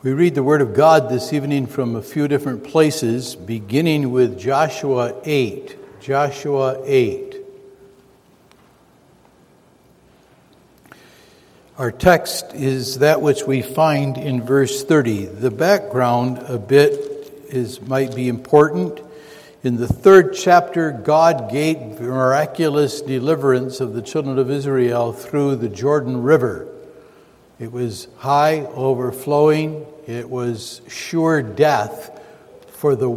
We read the Word of God this evening from a few different places, beginning with Joshua 8. Joshua 8. Our text is that which we find in verse 30. The background a bit might be important. In the 3rd chapter, God gave miraculous deliverance of the children of Israel through the Jordan River. It was high, overflowing. It was sure death for the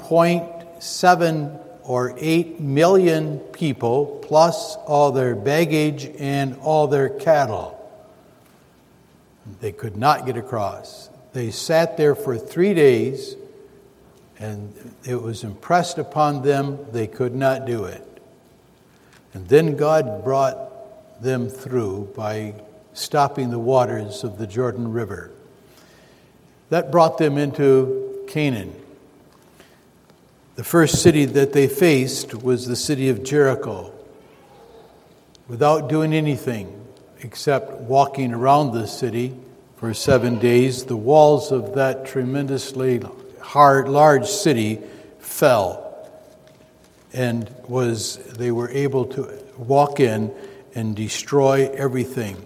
1.7 or 8 million people, plus all their baggage and all their cattle. They could not get across. They sat there for 3 days, and it was impressed upon them they could not do it. And then God brought them through by stopping the waters of the Jordan River. That brought them into Canaan. The first city that they faced was the city of Jericho. Without doing anything except walking around the city for 7 days, the walls of that tremendously large city fell, and they were able to walk in and destroy everything.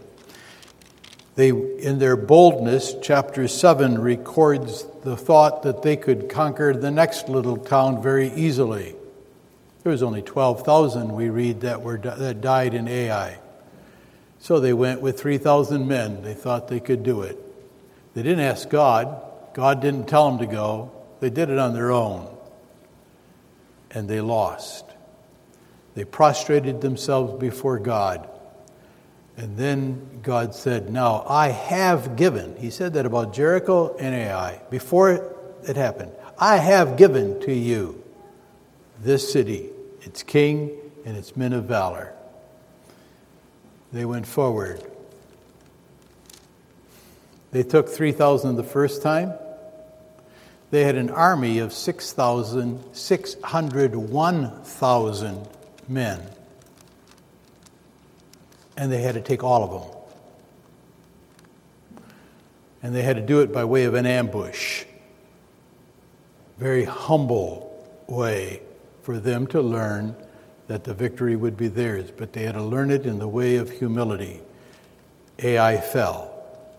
In their boldness, chapter 7 records the thought that they could conquer the next little town very easily. There was only 12,000, we read, that died in Ai. So they went with 3,000 men. They thought they could do it. They didn't ask God. God didn't tell them to go. They did it on their own. And they lost. They prostrated themselves before God. And then God said, now I have given. He said that about Jericho and Ai. Before it happened, I have given to you this city, its king and its men of valor. They went forward. They took 3,000 the first time. They had an army of 1,000 men. And they had to take all of them. And they had to do it by way of an ambush. Very humble way for them to learn that the victory would be theirs. But they had to learn it in the way of humility. Ai fell.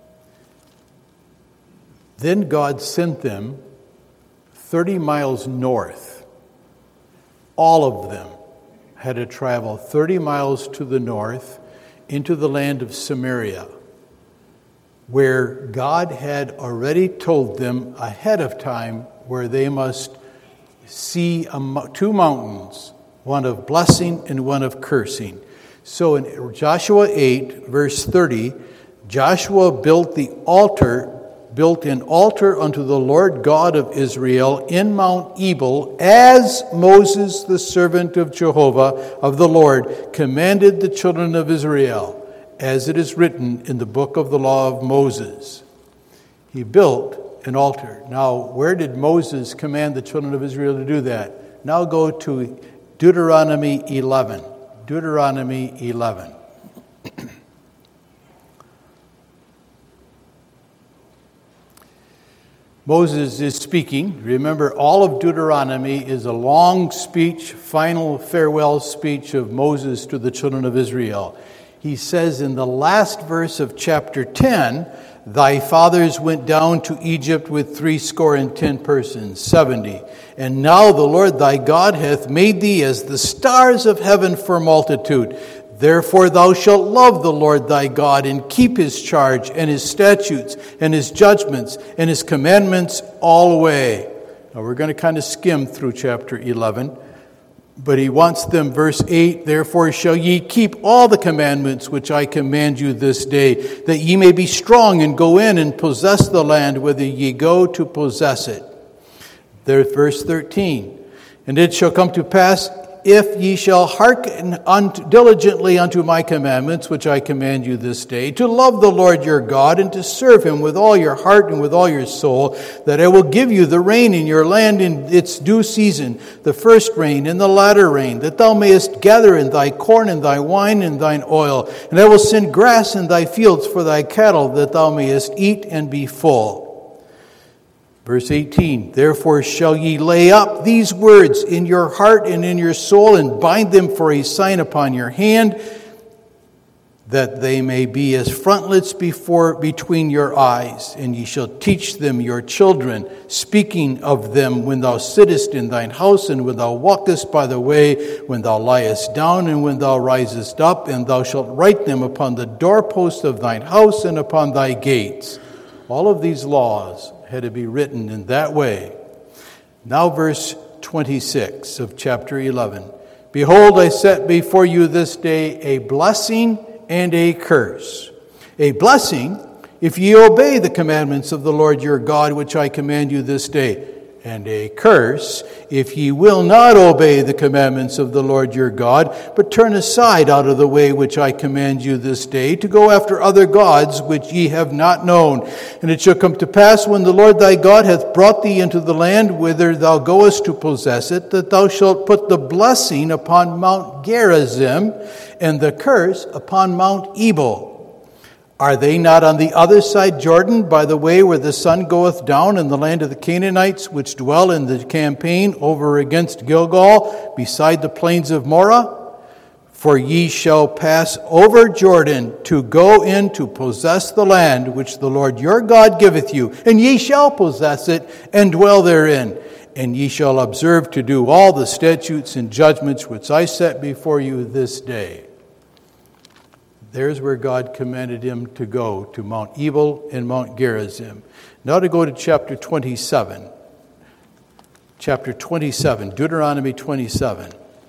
Then God sent them 30 miles north. All of them had to travel 30 miles to the north into the land of Samaria, where God had already told them ahead of time where they must see 2 mountains, one of blessing and one of cursing. So in Joshua 8, verse 30, Joshua built an altar unto the Lord God of Israel in Mount Ebal, as Moses, the servant of Jehovah, of the Lord, commanded the children of Israel, as it is written in the book of the law of Moses. He built an altar. Now, where did Moses command the children of Israel to do that? Now go to Deuteronomy 11. Deuteronomy 11. Moses is speaking. Remember, all of Deuteronomy is a long speech, final farewell speech of Moses to the children of Israel. He says in the last verse of chapter 10, thy fathers went down to Egypt with 70 persons, 70. And now the Lord thy God hath made thee as the stars of heaven for multitude. Therefore thou shalt love the Lord thy God and keep his charge and his statutes and his judgments and his commandments alway. Now we're going to kind of skim through chapter 11. But he wants them, verse 8, therefore shall ye keep all the commandments which I command you this day, that ye may be strong and go in and possess the land whither ye go to possess it. There's verse 13. And it shall come to pass, if ye shall hearken diligently unto my commandments, which I command you this day, to love the Lord your God, and to serve him with all your heart and with all your soul, that I will give you the rain in your land in its due season, the first rain and the latter rain, that thou mayest gather in thy corn and thy wine and thine oil. And I will send grass in thy fields for thy cattle, that thou mayest eat and be full. Verse 18, therefore shall ye lay up these words in your heart and in your soul, and bind them for a sign upon your hand, that they may be as frontlets between your eyes. And ye shall teach them your children, speaking of them when thou sittest in thine house, and when thou walkest by the way, when thou liest down, and when thou risest up. And thou shalt write them upon the doorpost of thine house and upon thy gates. All of these laws had to be written in that way. Now verse 26 of chapter 11. Behold, I set before you this day a blessing and a curse. A blessing, if ye obey the commandments of the Lord your God, which I command you this day. And a curse, if ye will not obey the commandments of the Lord your God, but turn aside out of the way which I command you this day, to go after other gods which ye have not known. And it shall come to pass, when the Lord thy God hath brought thee into the land whither thou goest to possess it, that thou shalt put the blessing upon Mount Gerizim, and the curse upon Mount Ebal. Are they not on the other side Jordan, by the way where the sun goeth down, in the land of the Canaanites, which dwell in the campaign over against Gilgal, beside the plains of Morah? For ye shall pass over Jordan to go in to possess the land which the Lord your God giveth you, and ye shall possess it and dwell therein. And ye shall observe to do all the statutes and judgments which I set before you this day. There's where God commanded him to go, to Mount Ebal and Mount Gerizim. Now to go to chapter 27. Chapter 27, Deuteronomy 27.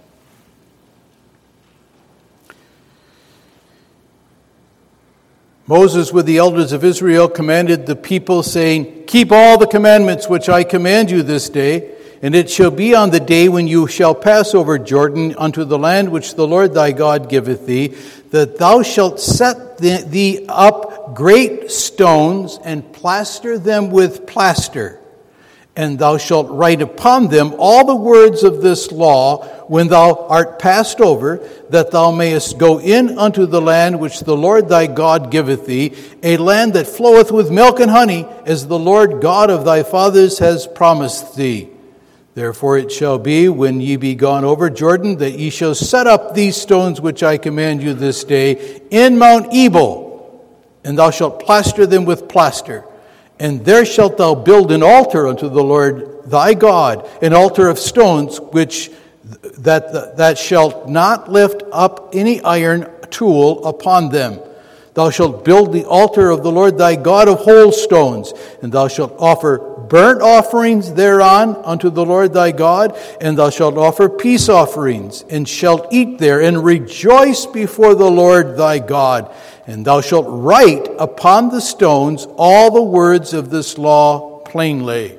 Moses with the elders of Israel commanded the people, saying, keep all the commandments which I command you this day, and it shall be on the day when you shall pass over Jordan unto the land which the Lord thy God giveth thee, that thou shalt set thee up great stones and plaster them with plaster. And thou shalt write upon them all the words of this law when thou art passed over, that thou mayest go in unto the land which the Lord thy God giveth thee, a land that floweth with milk and honey, as the Lord God of thy fathers has promised thee. Therefore it shall be, when ye be gone over Jordan, that ye shall set up these stones which I command you this day in Mount Ebal, and thou shalt plaster them with plaster. And there shalt thou build an altar unto the Lord thy God, an altar of stones, which that shalt not lift up any iron tool upon them. Thou shalt build the altar of the Lord thy God of whole stones, and thou shalt offer burnt offerings thereon unto the Lord thy God, and thou shalt offer peace offerings, and shalt eat there, and rejoice before the Lord thy God. And thou shalt write upon the stones all the words of this law plainly.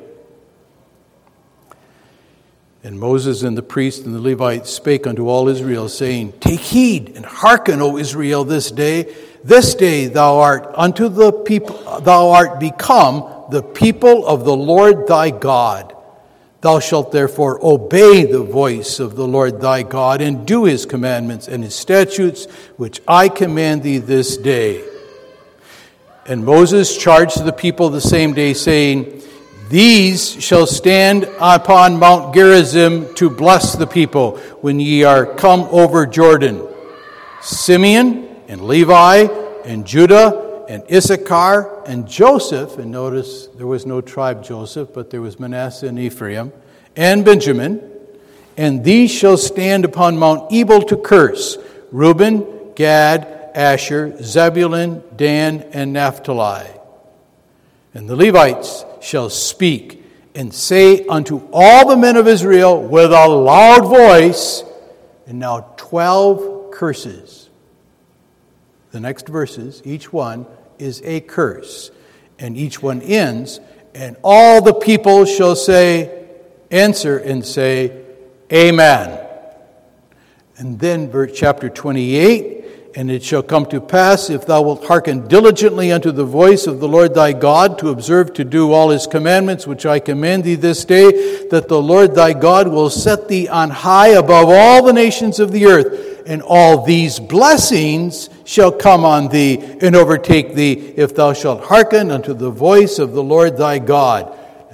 And Moses and the priests and the Levites spake unto all Israel, saying, take heed and hearken, O Israel, this day. This day thou art unto the people, thou art become the people of the Lord thy God. Thou shalt therefore obey the voice of the Lord thy God, and do his commandments and his statutes, which I command thee this day. And Moses charged the people the same day, saying, these shall stand upon Mount Gerizim to bless the people when ye are come over Jordan. Simeon and Levi and Judah and Issachar and Joseph, and notice there was no tribe Joseph, but there was Manasseh and Ephraim, and Benjamin, and these shall stand upon Mount Ebal to curse: Reuben, Gad, Asher, Zebulun, Dan, and Naphtali. And the Levites shall speak and say unto all the men of Israel with a loud voice, and now 12 curses. The next verses, each one is a curse, and each one ends, and all the people shall answer and say, Amen. And then chapter 28, and it shall come to pass, if thou wilt hearken diligently unto the voice of the Lord thy God, to observe to do all his commandments, which I command thee this day, that the Lord thy God will set thee on high above all the nations of the earth. And all these blessings shall come on thee and overtake thee, if thou shalt hearken unto the voice of the Lord thy God. And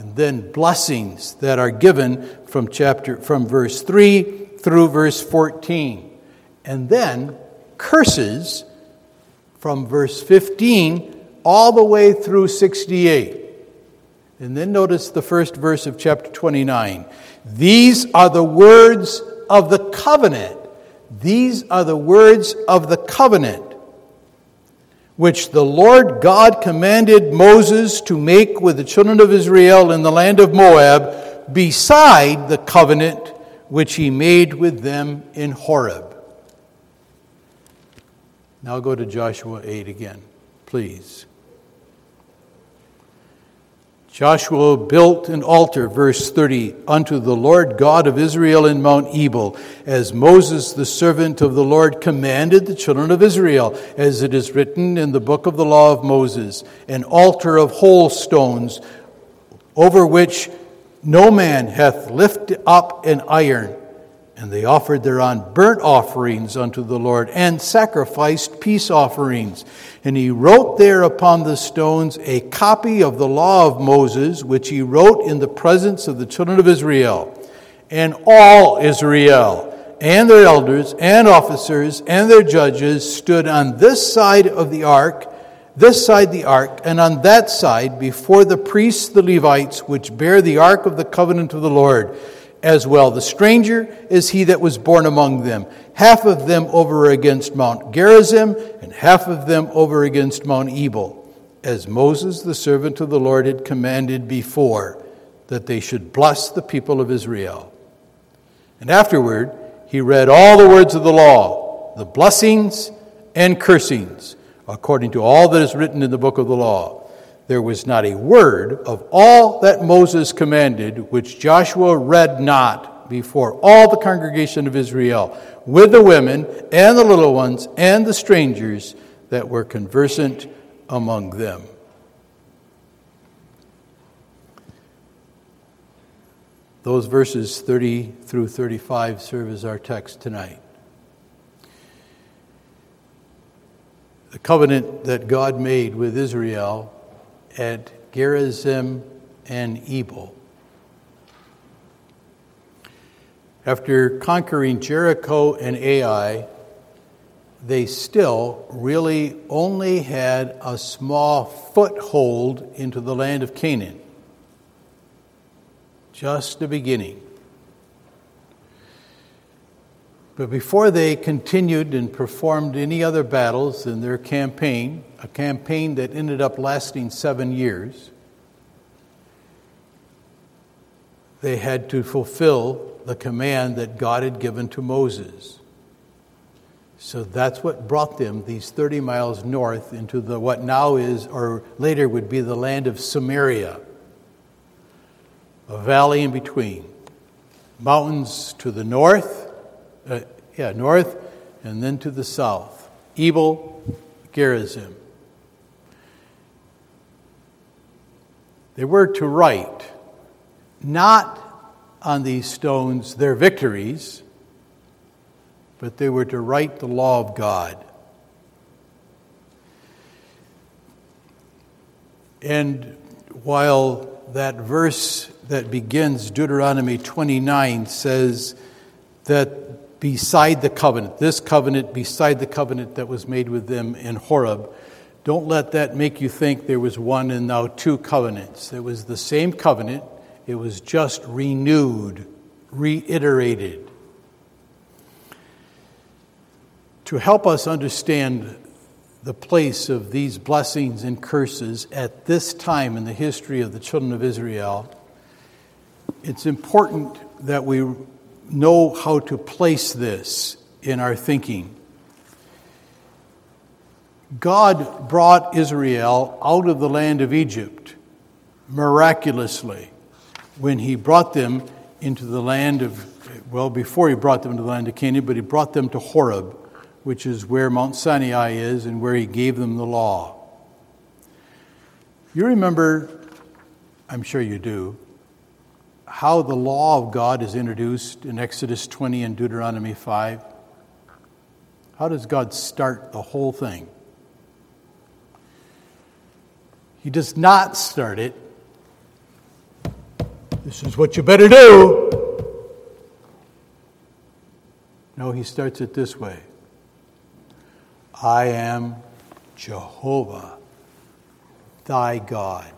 and then blessings that are given from verse 3 through verse 14. And then curses from verse 15 all the way through 68. And then notice the first verse of chapter 29. These are the words of the covenant. These are the words of the covenant which the Lord God commanded Moses to make with the children of Israel in the land of Moab, beside the covenant which he made with them in Horeb. Now go to Joshua 8 again, please. Joshua built an altar, verse 30, unto the Lord God of Israel in Mount Ebal, as Moses the servant of the Lord commanded the children of Israel, as it is written in the book of the law of Moses, an altar of whole stones, over which no man hath lifted up an iron. And they offered thereon burnt offerings unto the Lord, and sacrificed peace offerings. And he wrote there upon the stones a copy of the law of Moses, which he wrote in the presence of the children of Israel. And all Israel, and their elders, and officers, and their judges stood on this side of the ark, and on that side before the priests the Levites, which bear the ark of the covenant of the Lord, as well the stranger as he that was born among them, half of them over against Mount Gerizim, and half of them over against Mount Ebal, as Moses the servant of the Lord had commanded before, that they should bless the people of Israel. And afterward he read all the words of the law, the blessings and cursings, according to all that is written in the book of the law. There was not a word of all that Moses commanded, which Joshua read not before all the congregation of Israel, with the women and the little ones and the strangers that were conversant among them. Those verses 30 through 35 serve as our text tonight. The covenant that God made with Israel at Gerizim and Ebal. After conquering Jericho and Ai, they still really only had a small foothold into the land of Canaan. Just the beginning. But before they continued and performed any other battles in their campaign, a campaign that ended up lasting 7 years, they had to fulfill the command that God had given to Moses. So that's what brought them these 30 miles north into what now is, or later would be, the land of Samaria. A valley in between. Mountains to the north, north, and then to the south. Ebal, Gerizim. They were to write, not on these stones their victories, but they were to write the law of God. And while that verse that begins Deuteronomy 29 says that beside the covenant, this covenant beside the covenant that was made with them in Horeb, don't let that make you think there was one and now two covenants. It was the same covenant. It was just renewed, reiterated. To help us understand the place of these blessings and curses at this time in the history of the children of Israel, it's important that we know how to place this in our thinking. God brought Israel out of the land of Egypt miraculously when he brought them into the land of, before he brought them to the land of Canaan, but he brought them to Horeb, which is where Mount Sinai is and where he gave them the law. You remember, I'm sure you do, how the law of God is introduced in Exodus 20 and Deuteronomy 5? How does God start the whole thing? He does not start it This is what you better do. No, he starts it this way. I am Jehovah, thy God.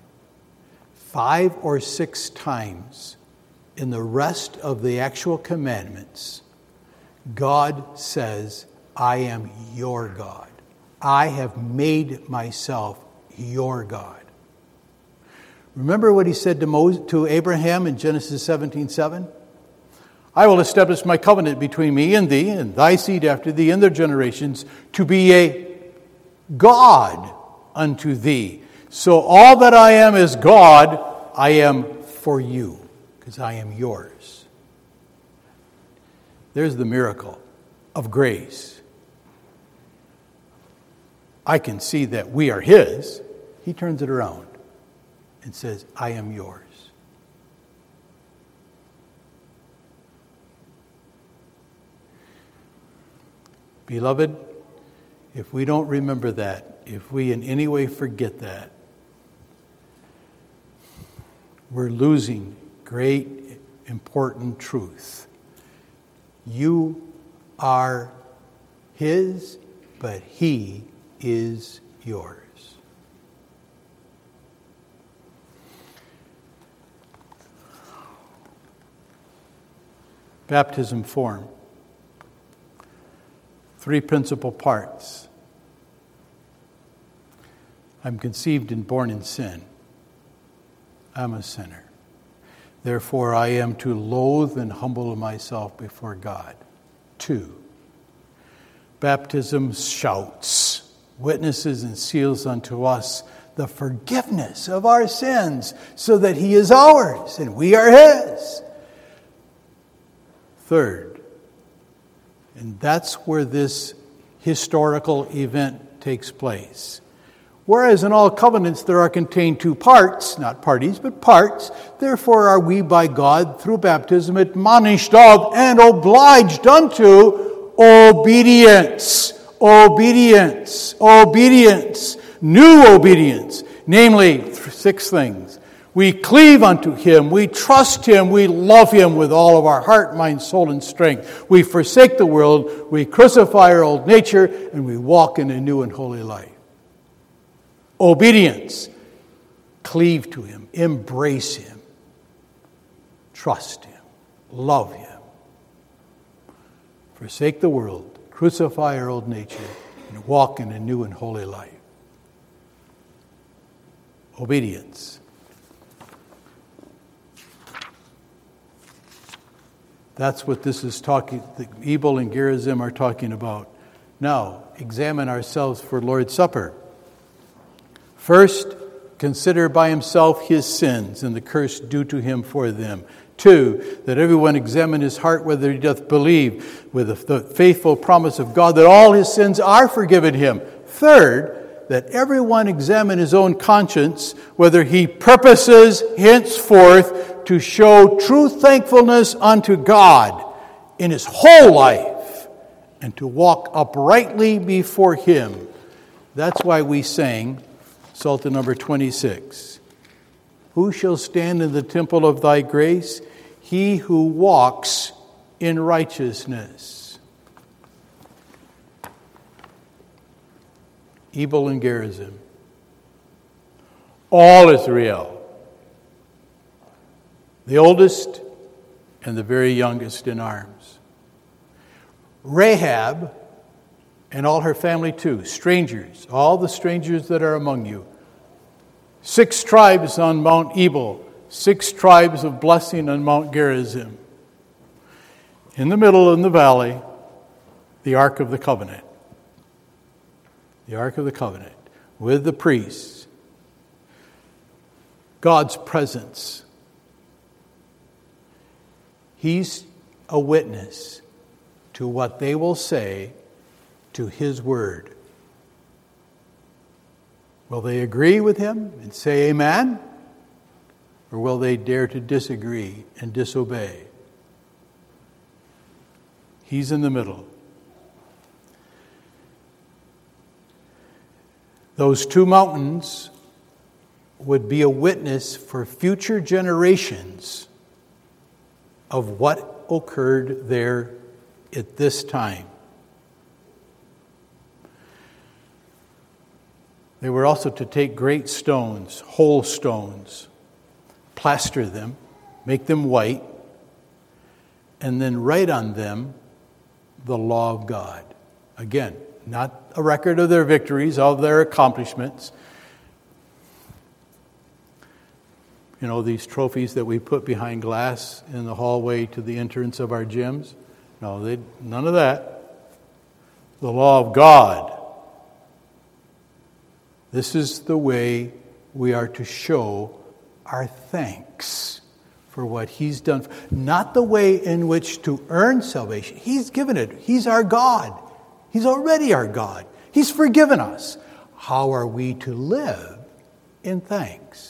5 or 6 times in the rest of the actual commandments, God says, I am your God. I have made myself your God. Remember what he said to Abraham in Genesis 17:7? I will establish my covenant between me and thee, and thy seed after thee, and their generations, to be a God unto thee. So all that I am is God, I am for you, because I am yours. There's the miracle of grace. I can see that we are his. He turns it around and says, I am yours. Beloved, if we don't remember that, if we in any way forget that, we're losing great, important truth. You are his, but he is yours. Baptism form. 3 principal parts. I'm conceived and born in sin. I'm a sinner. Therefore, I am to loathe and humble myself before God. 2, baptism shouts, witnesses and seals unto us the forgiveness of our sins, so that he is ours and we are his. 3rd, and that's where this historical event takes place. Whereas in all covenants there are contained 2 parts, not parties, but parts, therefore are we by God through baptism admonished of and obliged unto obedience. Obedience. Obedience. New obedience. Namely, 6 things. We cleave unto him, we trust him, we love him with all of our heart, mind, soul, and strength. We forsake the world, we crucify our old nature, and we walk in a new and holy life. Obedience. Cleave to him, embrace him, trust him, love him. Forsake the world, crucify our old nature, and walk in a new and holy life. Obedience. That's what this is talking, the Ebal and Gerizim are talking about. Now, examine ourselves for Lord's Supper. First, consider by himself his sins and the curse due to him for them. 2, that everyone examine his heart whether he doth believe with the faithful promise of God that all his sins are forgiven him. 3rd, that everyone examine his own conscience whether he purposes henceforth to show true thankfulness unto God in his whole life and to walk uprightly before him. That's why we sang Psalter number 26. Who shall stand in the temple of thy grace? He who walks in righteousness. Ebal and Gerizim. All Israel. The oldest and the very youngest in arms. Rahab and all her family too. Strangers, all the strangers that are among you. 6 tribes on Mount Ebal. 6 tribes of blessing on Mount Gerizim. In the middle, in the valley, the Ark of the Covenant. The Ark of the Covenant with the priests. God's presence. He's a witness to what they will say to his word. Will they agree with him and say amen? Or will they dare to disagree and disobey? He's in the middle. Those 2 mountains would be a witness for future generations of what occurred there at this time. They were also to take great stones, whole stones, plaster them, make them white, and then write on them the law of God. Again, not a record of their victories, of their accomplishments. You know, these trophies that we put behind glass in the hallway to the entrance of our gyms? No, none of that. The law of God. This is the way we are to show our thanks for what He's done. Not the way in which to earn salvation. He's given it. He's our God. He's already our God. He's forgiven us. How are we to live in thanks?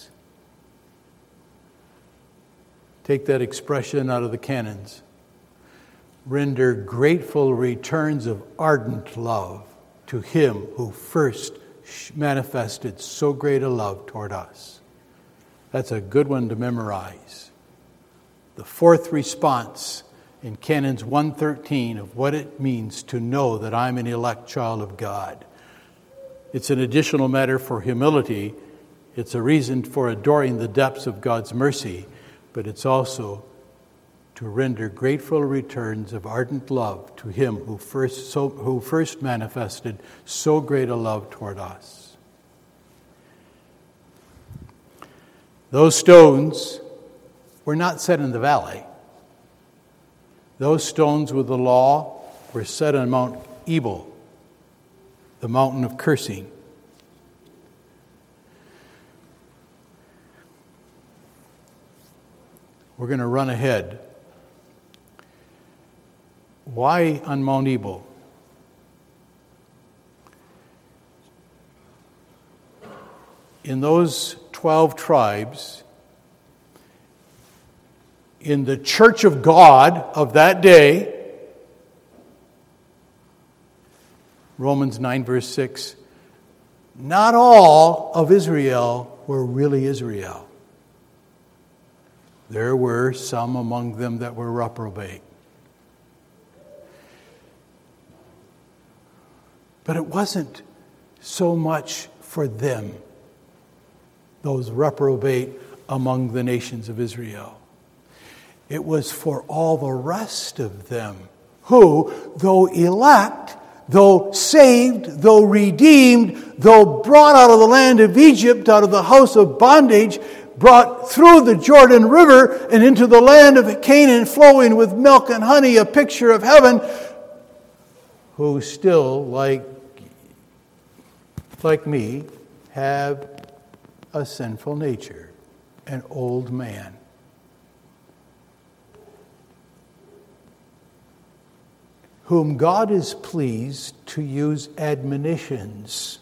Take that expression out of the canons. Render grateful returns of ardent love to Him who first manifested so great a love toward us. That's a good one to memorize. The fourth response in Canons 113 of what it means to know that I'm an elect child of God. It's an additional matter for humility. It's a reason for adoring the depths of God's mercy. But it's also to render grateful returns of ardent love to Him who first manifested so great a love toward us. Those stones were not set in the valley. Those stones with the law were set on Mount Ebal, the mountain of cursing. We're going to run ahead. Why on Mount Ebal? In those 12 tribes, in the church of God of that day, Romans 9 verse 6, not all of Israel were really Israel. There were some among them that were reprobate. But it wasn't so much for them, those reprobate among the nations of Israel. It was for all the rest of them who, though elect, though saved, though redeemed, though brought out of the land of Egypt, out of the house of bondage, brought through the Jordan River and into the land of Canaan flowing with milk and honey, a picture of heaven, who still, like me, have a sinful nature, an old man. Whom God is pleased to use admonitions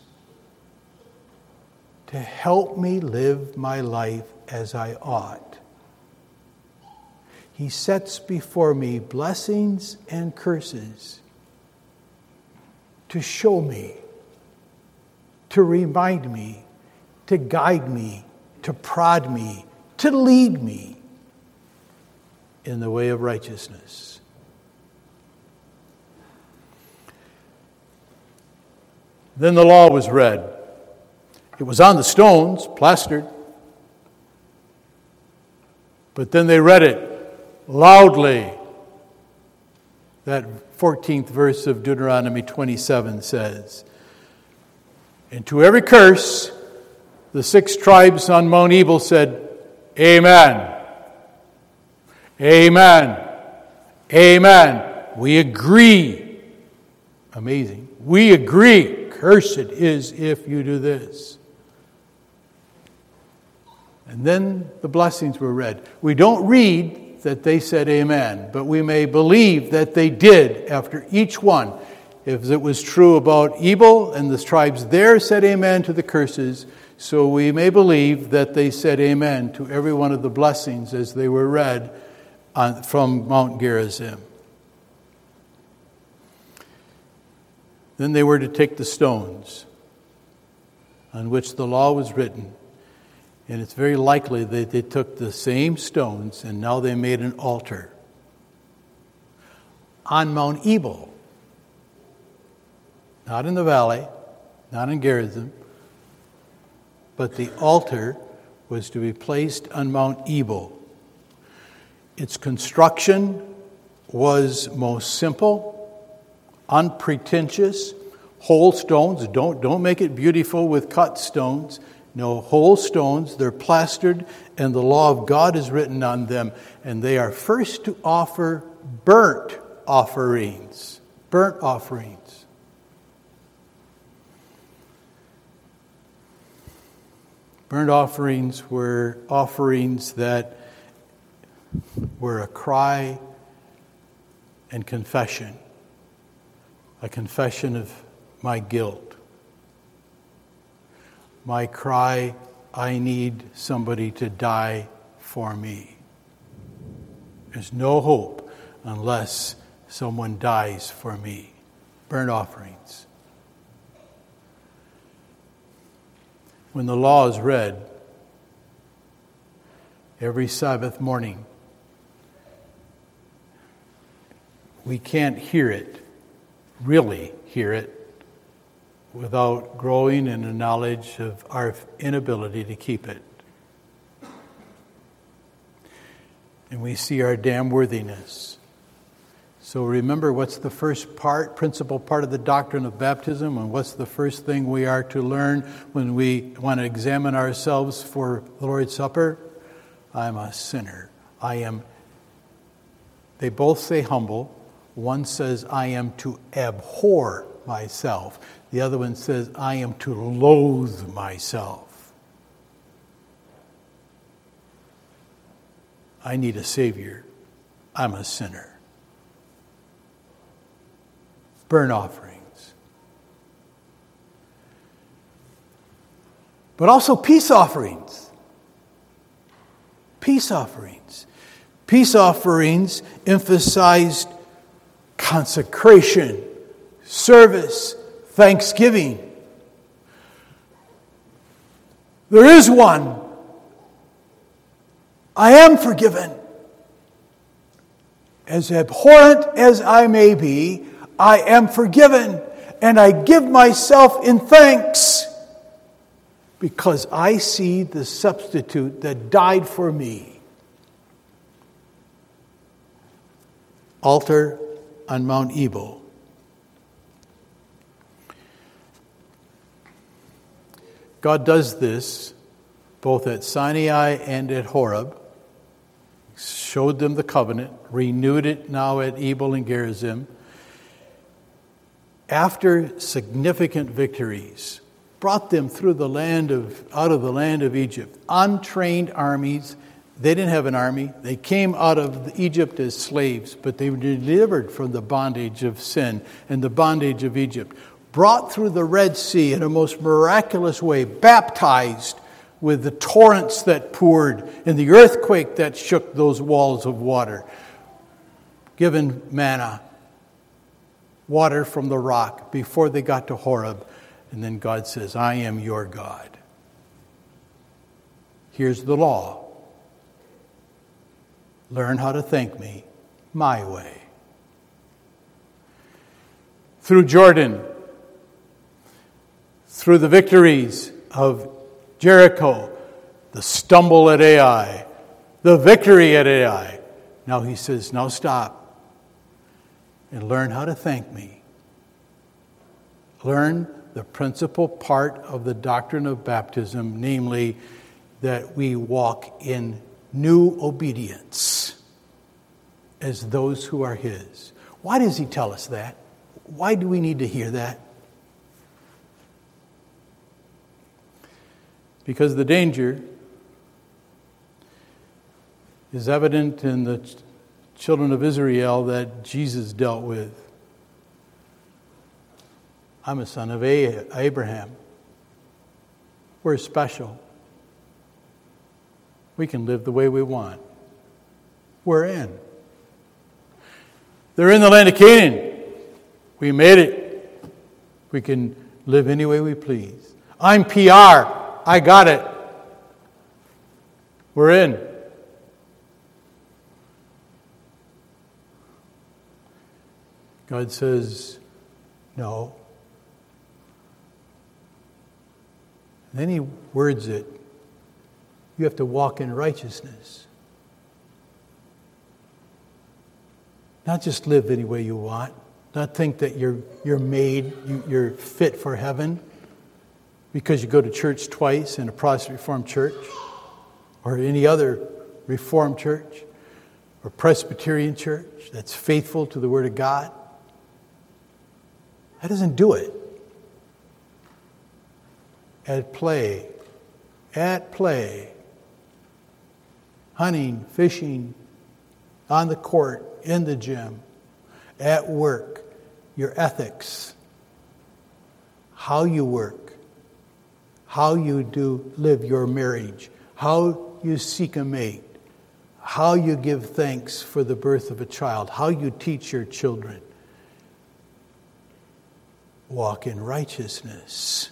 to help me live my life as I ought. He sets before me blessings and curses to show me, to remind me, to guide me, to prod me, to lead me in the way of righteousness. Then the law was read. It was on the stones, plastered. But then they read it loudly. That 14th verse of Deuteronomy 27 says, and to every curse, the 6 tribes on Mount Ebal said, Amen. Amen. Amen. We agree. Amazing. We agree. Cursed is if you do this. And then the blessings were read. We don't read that they said amen, but we may believe that they did after each one. If it was true about Ebal and the tribes there said amen to the curses, so we may believe that they said amen to every one of the blessings as they were read from Mount Gerizim. Then they were to take the stones on which the law was written And it's very likely that they took the same stones and now they made an altar on Mount Ebal. Not in the valley, not in Gerizim, but the altar was to be placed on Mount Ebal. Its construction was most simple, unpretentious, whole stones. Don't make it beautiful with cut stones. No, whole stones. They're plastered, and the law of God is written on them. And they are first to offer burnt offerings. Burnt offerings. Burnt offerings were offerings that were a cry and confession. A confession of my guilt. My cry, I need somebody to die for me. There's no hope unless someone dies for me. Burnt offerings. When the law is read every Sabbath morning, we can't hear it, really hear it, without growing in a knowledge of our inability to keep it. And we see our damn worthiness. So remember, what's the first part, principal part of the doctrine of baptism, and what's the first thing we are to learn when we want to examine ourselves for the Lord's Supper? I'm a sinner. They both say humble. One says, I am to abhor myself. The other one says, I am to loathe myself. I need a Savior. I'm a sinner. Burnt offerings. But also peace offerings. Peace offerings. Peace offerings emphasized consecration, service, thanksgiving. There is one. I am forgiven. As abhorrent as I may be, I am forgiven, and I give myself in thanks because I see the substitute that died for me. Altar on Mount Ebal. God does this both at Sinai and at Horeb. Showed them the covenant, renewed it now at Ebal and Gerizim. After significant victories, brought them through out of the land of Egypt. Untrained armies. They didn't have an army. They came out of Egypt as slaves, but they were delivered from the bondage of sin and the bondage of Egypt. Brought through the Red Sea in a most miraculous way. Baptized with the torrents that poured and the earthquake that shook those walls of water. Given manna. Water from the rock before they got to Horeb. And then God says, I am your God. Here's the law. Learn how to thank me my way. Through Jordan, through the victories of Jericho, the stumble at Ai, the victory at Ai. Now he says, now stop. And learn how to thank me. Learn the principal part of the doctrine of baptism, namely that we walk in new obedience as those who are his. Why does he tell us that? Why do we need to hear that? Because the danger is evident in the children of Israel that Jesus dealt with. I'm a son of Abraham. We're special. We can live the way we want. We're in. They're in the land of Canaan. We made it. We can live any way we please. I'm PR. I got it. We're in. God says, no. And then he words it. You have to walk in righteousness. Not just live any way you want. Not think that you're made, you're fit for heaven because you go to church twice in a Protestant Reformed church or any other Reformed church or Presbyterian church that's faithful to the Word of God. That doesn't do it. At play, hunting, fishing, on the court, in the gym, at work, your ethics, how you work, how you do live your marriage, how you seek a mate, how you give thanks for the birth of a child, how you teach your children. Walk in righteousness.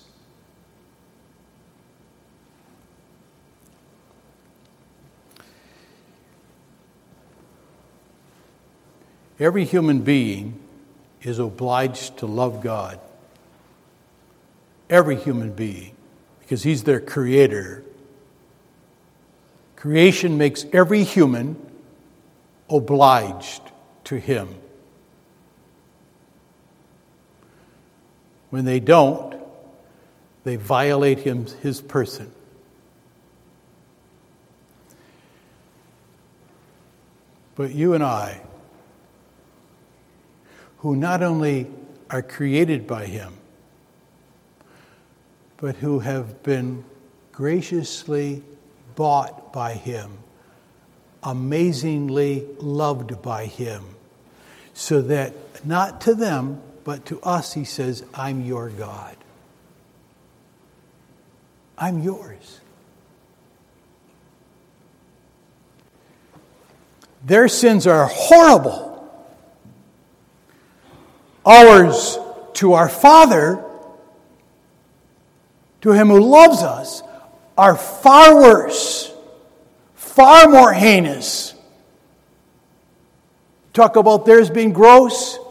Every human being is obliged to love God. Every human being, because He's their creator. Creation makes every human obliged to Him. When they don't, they violate His person. But you and I, who not only are created by Him, but who have been graciously bought by Him, amazingly loved by Him, so that not to them, but to us, He says, I'm your God. I'm yours. Their sins are horrible. Ours, to our Father, to Him who loves us, are far worse, far more heinous. Talk about theirs being gross.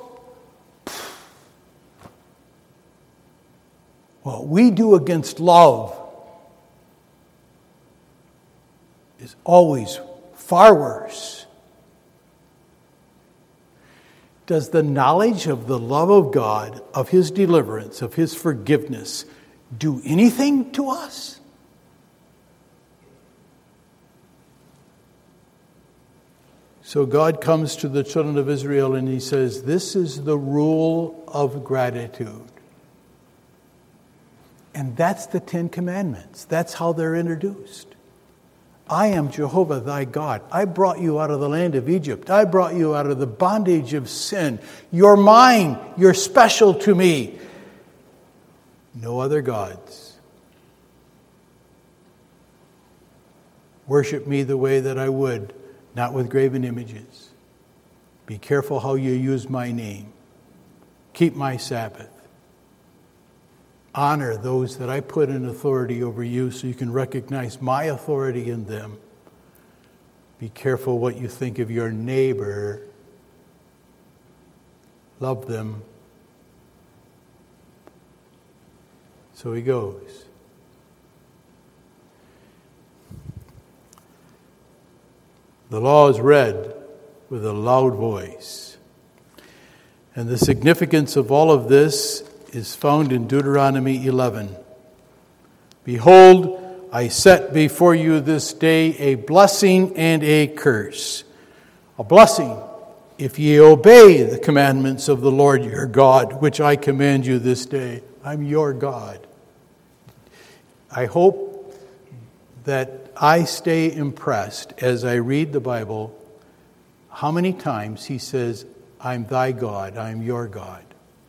What we do against love is always far worse. Does the knowledge of the love of God, of His deliverance, of His forgiveness, do anything to us? So God comes to the children of Israel and He says, this is the rule of gratitude. And that's the Ten Commandments. That's how they're introduced. I am Jehovah thy God. I brought you out of the land of Egypt. I brought you out of the bondage of sin. You're mine. You're special to me. No other gods. Worship me the way that I would, not with graven images. Be careful how you use my name. Keep my Sabbath. Honor those that I put in authority over you so you can recognize my authority in them. Be careful what you think of your neighbor. Love them. So he goes. The law is read with a loud voice. And the significance of all of this is found in Deuteronomy 11. Behold, I set before you this day a blessing and a curse. A blessing, if ye obey the commandments of the Lord your God, which I command you this day. I'm your God. I hope that I stay impressed as I read the Bible, how many times he says, I'm thy God, I'm your God.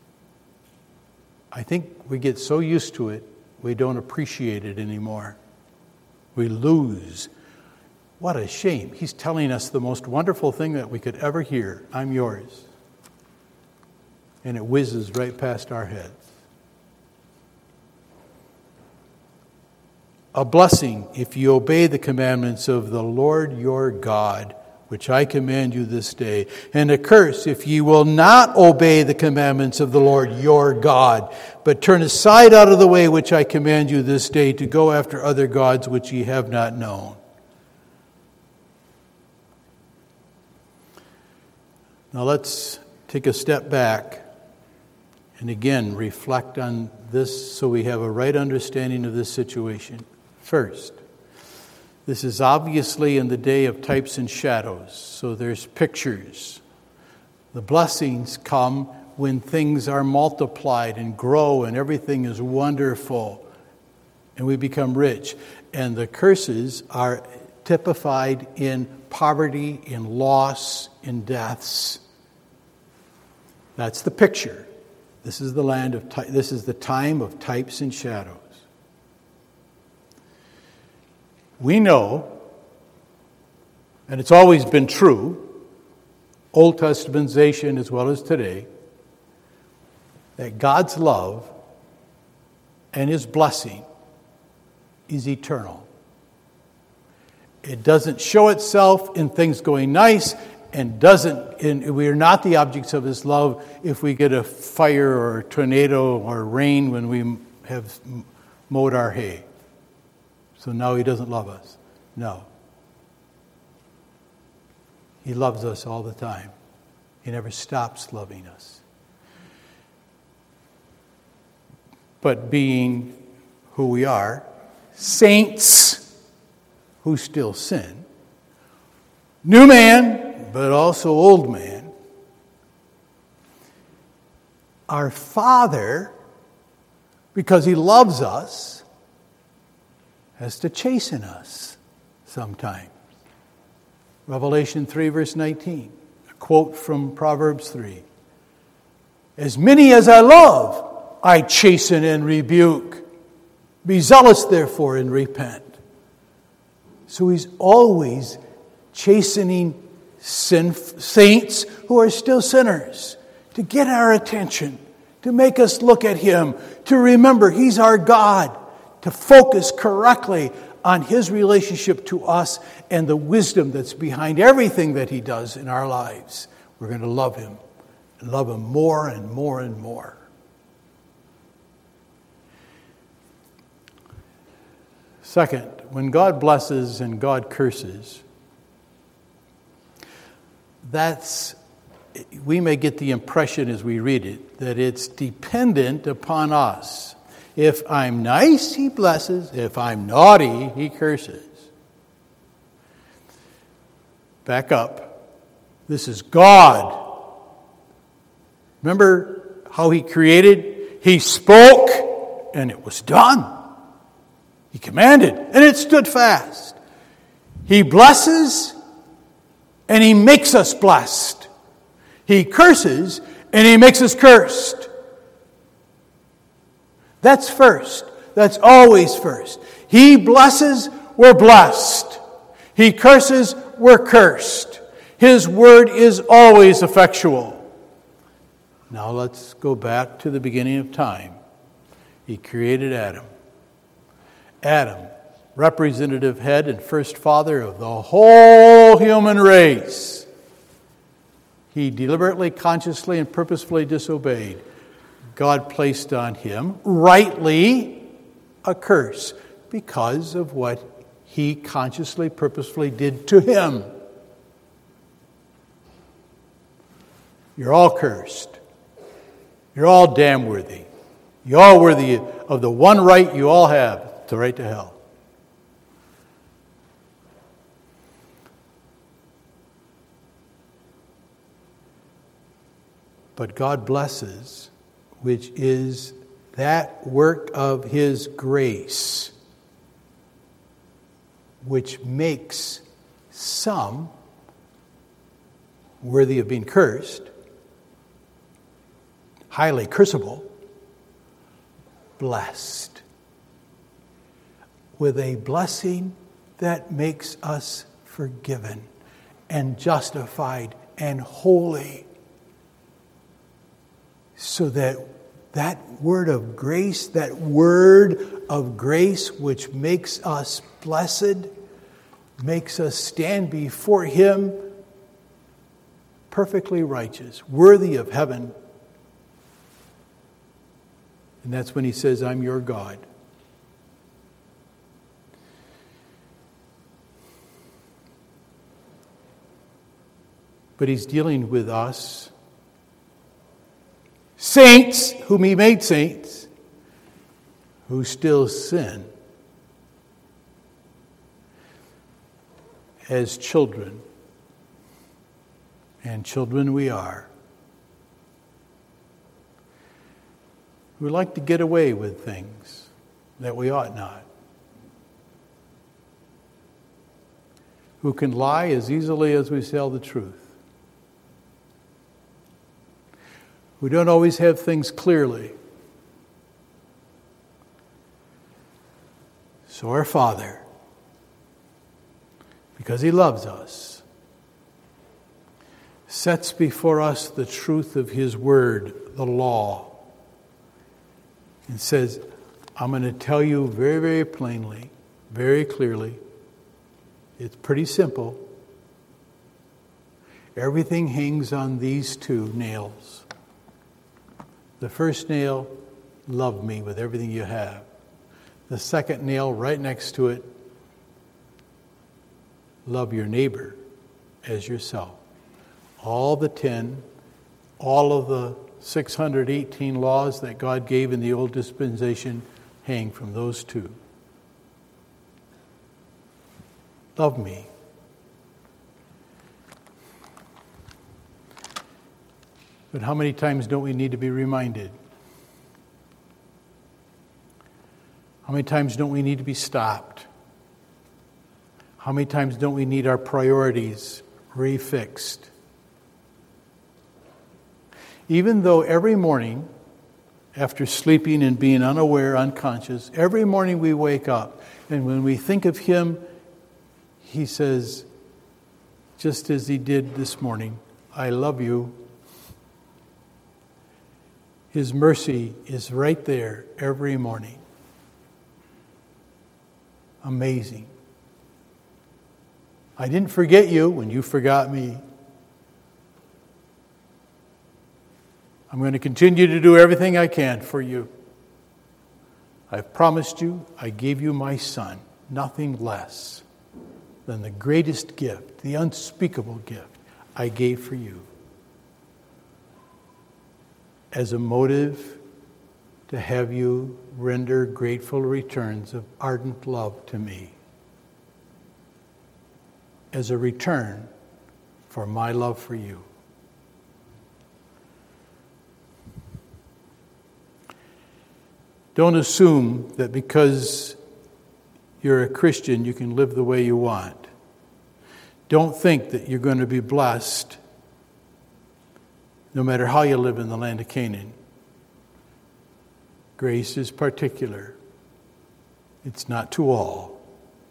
I think we get so used to it, we don't appreciate it anymore. We lose. What a shame. He's telling us the most wonderful thing that we could ever hear. I'm yours. And it whizzes right past our heads. a blessing if you obey the commandments of the Lord your God, which I command you this day, and a curse if ye will not obey the commandments of the Lord your God, but turn aside out of the way which I command you this day to go after other gods which ye have not known. Now let's take a step back and again reflect on this so we have a right understanding of this situation. First, this is obviously in the day of types and shadows, so there's pictures. The blessings come when things are multiplied and grow and everything is wonderful and we become rich. And the curses are typified in poverty, in loss, in deaths. That's the picture. This is the time of types and shadows. We know, and it's always been true, Old Testamentization as well as today, that God's love and His blessing is eternal. It doesn't show itself in things going nice, and we are not the objects of His love if we get a fire or a tornado or rain when we have mowed our hay. So now He doesn't love us. No. He loves us all the time. He never stops loving us. But being who we are, saints who still sin, new man, but also old man, our Father, because He loves us, has to chasten us sometimes. Revelation 3, verse 19, a quote from Proverbs 3. As many as I love, I chasten and rebuke. Be zealous, therefore, and repent. So He's always chastening saints who are still sinners to get our attention, to make us look at Him, to remember He's our God, to focus correctly on His relationship to us and the wisdom that's behind everything that He does in our lives. We're going to love Him and love Him more and more and more. Second, when God blesses and God curses, we may get the impression as we read it that it's dependent upon us. If I'm nice, He blesses. If I'm naughty, He curses. Back up. This is God. Remember how He created? He spoke, and it was done. He commanded, and it stood fast. He blesses, and He makes us blessed. He curses, and He makes us cursed. That's first. That's always first. He blesses, we're blessed. He curses, we're cursed. His word is always effectual. Now let's go back to the beginning of time. He created Adam. Adam, representative head and first father of the whole human race. He deliberately, consciously, and purposefully disobeyed. God placed on him, rightly, a curse because of what he consciously, purposefully did to him. You're all cursed. You're all damn worthy. You're all worthy of the one right you all have, the right to hell. But God blesses, which is that work of His grace, which makes some worthy of being cursed, highly cursable, blessed, with a blessing that makes us forgiven and justified and holy, so that That word of grace, which makes us blessed, makes us stand before Him perfectly righteous, worthy of heaven. And that's when He says, I'm your God. But He's dealing with us, saints, whom He made saints, who still sin, as children. And children we are. We like to get away with things that we ought not. Who can lie as easily as we tell the truth. We don't always have things clearly. So our Father, because He loves us, sets before us the truth of His Word, the law, and says, I'm going to tell you very, very plainly, very clearly. It's pretty simple. Everything hangs on these two nails. The first nail, love me with everything you have. The second nail right next to it, love your neighbor as yourself. All the 10, all of the 618 laws that God gave in the old dispensation hang from those two. Love me. But how many times don't we need to be reminded? How many times don't we need to be stopped? How many times don't we need our priorities refixed? Even though every morning, after sleeping and being unaware, unconscious, every morning we wake up, and when we think of Him, He says, just as He did this morning, I love you. His mercy is right there every morning. Amazing. I didn't forget you when you forgot me. I'm going to continue to do everything I can for you. I've promised you, I gave you my Son, nothing less than the greatest gift, the unspeakable gift I gave for you, as a motive to have you render grateful returns of ardent love to me, as a return for my love for you. Don't assume that because you're a Christian, you can live the way you want. Don't think that you're going to be blessed no matter how you live in the land of Canaan. Grace is particular. It's not to all.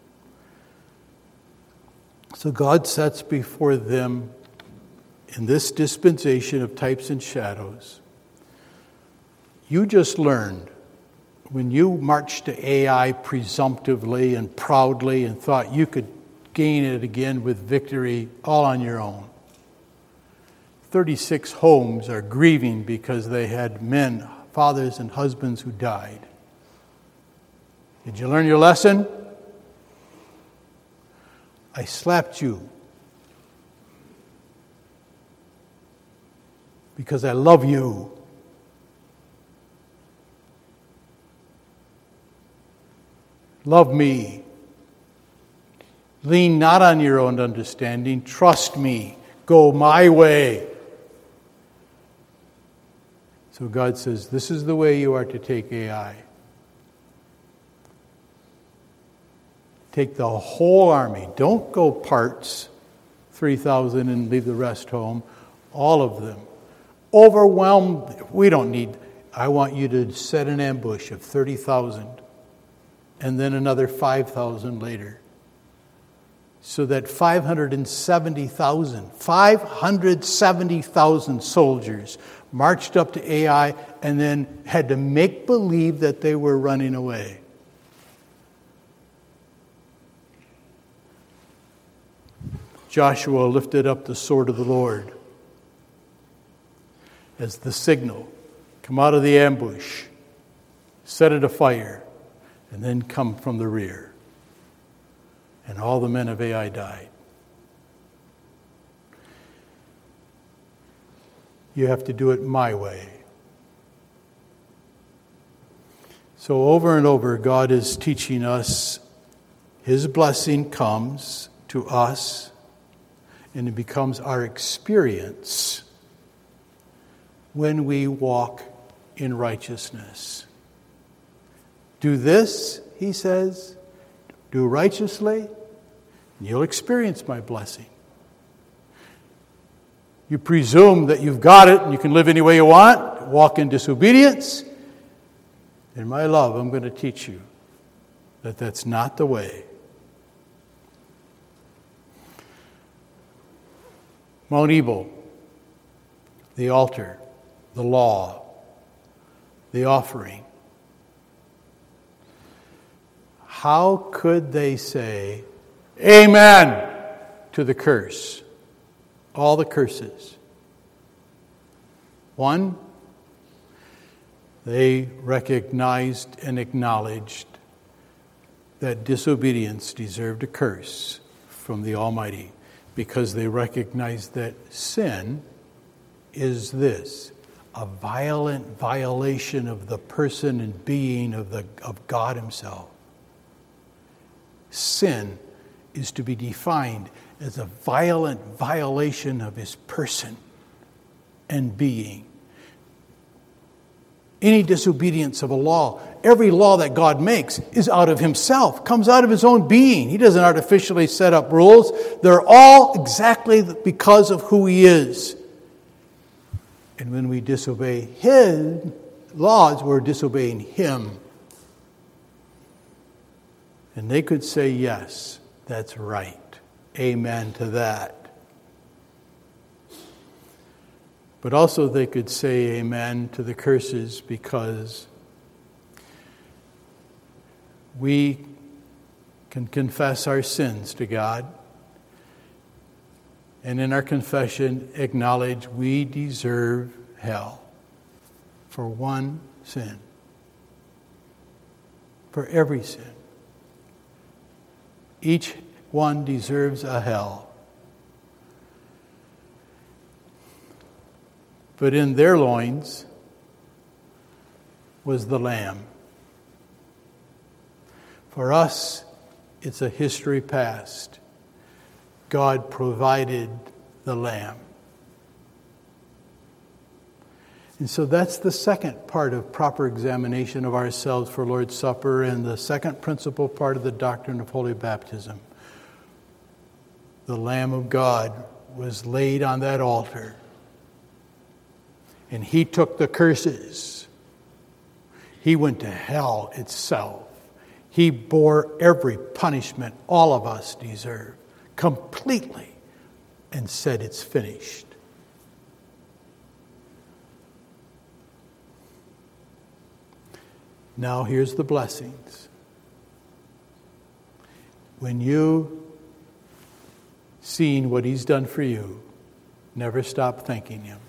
So God sets before them in this dispensation of types and shadows. You just learned when you marched to Ai presumptively and proudly and thought you could gain it again with victory all on your own. 36 homes are grieving because they had men, fathers and husbands who died. Did you learn your lesson? I slapped you because I love you. Love me. Lean not on your own understanding. Trust me. Go my way. So God says, this is the way you are to take Ai. Take the whole army. Don't go parts, 3,000 and leave the rest home. All of them. Overwhelm. We don't need. I want you to set an ambush of 30,000. And then another 5,000 later. So that 570,000 soldiers marched up to Ai, and then had to make believe that they were running away. Joshua lifted up the sword of the Lord as the signal. Come out of the ambush, set it afire, and then come from the rear. And all the men of Ai died. You have to do it my way. So over and over, God is teaching us His blessing comes to us, and it becomes our experience when we walk in righteousness. Do this, He says, do righteously, and you'll experience my blessing. You presume that you've got it and you can live any way you want, walk in disobedience. In my love, I'm going to teach you that that's not the way. Mount Ebal, the altar, the law, the offering. How could they say amen to the curse? All the curses. One, they recognized and acknowledged that disobedience deserved a curse from the Almighty, because they recognized that sin is this, a violent violation of the person and being of God Himself. Sin is to be defined as a violent violation of His person and being. Any disobedience of a law, every law that God makes is out of Himself, comes out of His own being. He doesn't artificially set up rules. They're all exactly because of who He is. And when we disobey His laws, we're disobeying Him. And they could say, yes, that's right. Amen to that. But also they could say amen to the curses, because we can confess our sins to God, and in our confession acknowledge we deserve hell for one sin, for every sin. Each one deserves a hell. But in their loins was the Lamb. For us, it's a history past. God provided the Lamb. And so that's the second part of proper examination of ourselves for Lord's Supper, and the second principal part of the doctrine of Holy Baptism. The Lamb of God was laid on that altar, and He took the curses. He went to hell itself. He bore every punishment all of us deserve completely, and said it's finished. Now here's the blessings. When you seen what He's done for you, never stop thanking Him.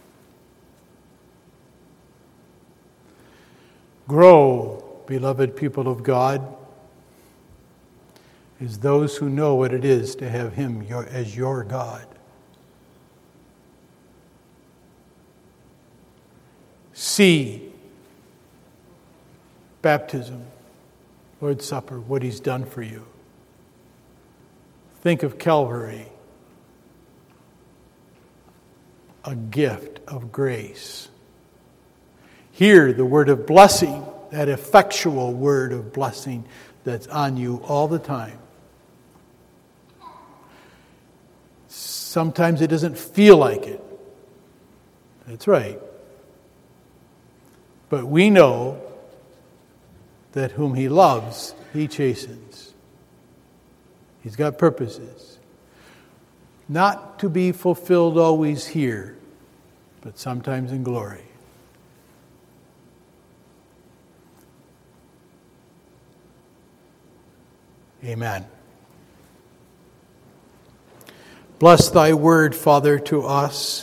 Grow, beloved people of God, as those who know what it is to have Him as your God. See baptism, Lord's Supper, what He's done for you. Think of Calvary, a gift of grace. Hear the word of blessing, that effectual word of blessing that's on you all the time. Sometimes it doesn't feel like it. That's right. But we know that whom He loves, He chastens. He's got purposes. Not to be fulfilled always here, but sometimes in glory. Amen. Bless thy word, Father, to us.